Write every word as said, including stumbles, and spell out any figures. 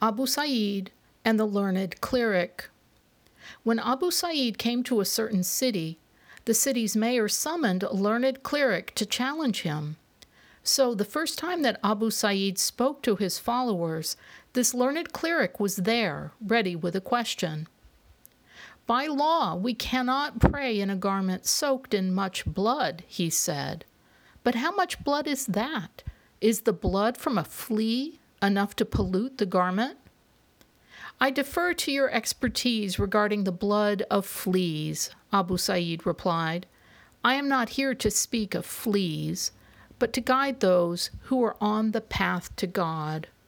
Abu Sa'id and the learned cleric. When Abu Sa'id came to a certain city, the city's mayor summoned a learned cleric to challenge him. So the first time that Abu Sa'id spoke to his followers, this learned cleric was there, ready with a question. "By law, we cannot pray in a garment soaked in much blood," he said. "But how much blood is that? Is the blood from a flea enough to pollute the garment?" "I defer to your expertise regarding the blood of fleas," Abu Sa'id replied. "I am not here to speak of fleas, but to guide those who are on the path to God."